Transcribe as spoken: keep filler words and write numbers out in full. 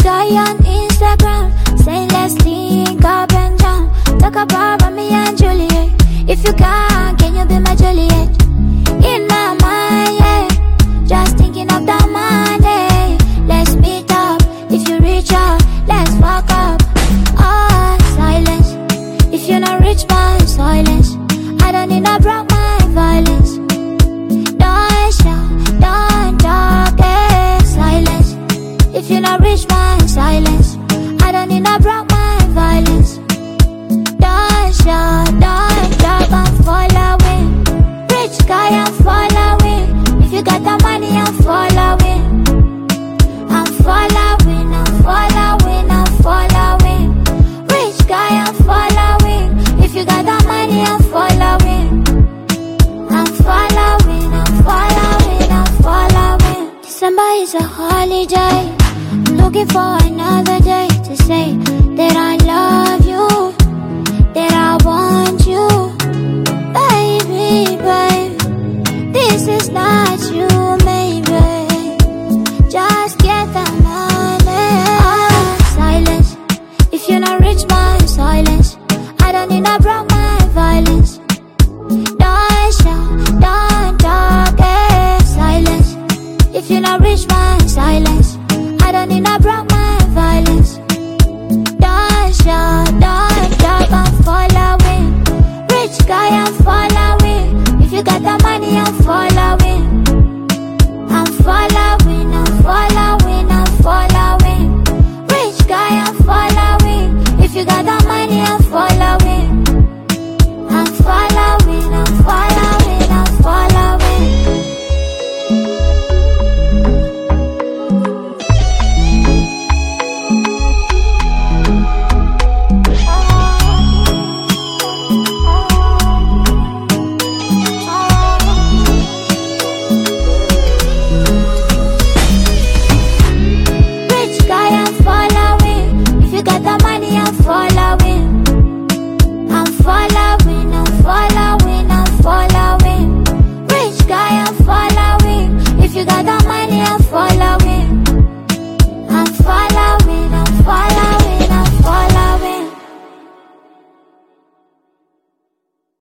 guy on Instagram saying let's link up and down. Talk about me and Juliet. If you can, can you be my Juliet? In my mind, yeah, just thinking of that money. Let's meet up, if you reach out, let's fuck up. Ah, silence, if you're not rich, my silence. I don't need no broke my violence. Don't shout, don't talk, eh, silence. If you're not rich, my silence. I don't need no broke my violence. Don't shout, don't talk, I'm following. Rich guy, I'm following. If you got the money, I'm following. I'm following, I'm following, I'm following. Rich guy, I'm following. If you got the money, I'm following. I'm following, I'm following, I'm following. December is a holiday. I'm looking for another day to say that I love you, that I want you. Baby, baby, this is not you.